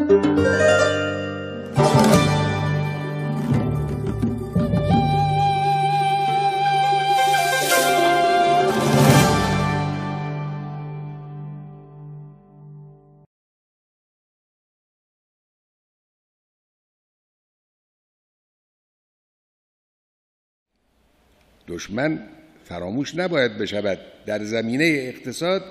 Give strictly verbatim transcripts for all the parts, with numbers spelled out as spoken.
دشمن فراموش نباید بشود در زمینه اقتصاد.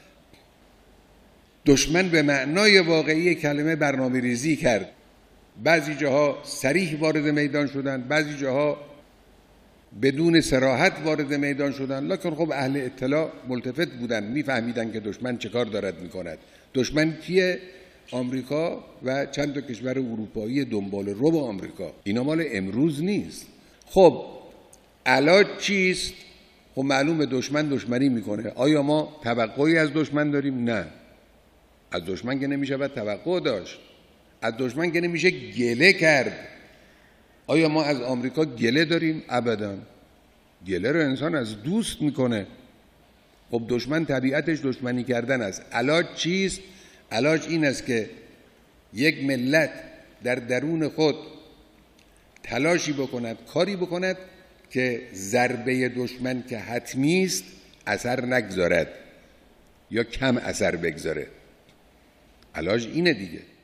دشمن به معنای واقعی کلمه برنامه ریزی کرد. بعضی جاها صریح وارد میدان شدن، بعضی جاها بدون صراحت وارد میدان شدن، لکن خب اهل اطلاع ملتفت بودن، میفهمیدن که دشمن چه کار دارد میکند. دشمن کیه؟ آمریکا و چند تا کشور اروپایی دنبال رو با آمریکا. اینا مال امروز نیست. خب علاج چیست؟ خب معلومه دشمن دشمنی میکنه. آیا ما توقعی از دشمن داریم؟ نه. از دشمن که نمیشه باید توقع داشت. از دشمن که نمیشه گله کرد. آیا ما از آمریکا گله داریم؟ ابدا. گله رو انسان از دوست میکنه. خب دشمن طبیعتش دشمنی کردن است. علاج چیست؟ علاج این است که یک ملت در درون خود تلاشی بکند، کاری بکند که ضربه دشمن که حتمی است اثر نگذارد یا کم اثر بگذاره. علاج اینه دیگه.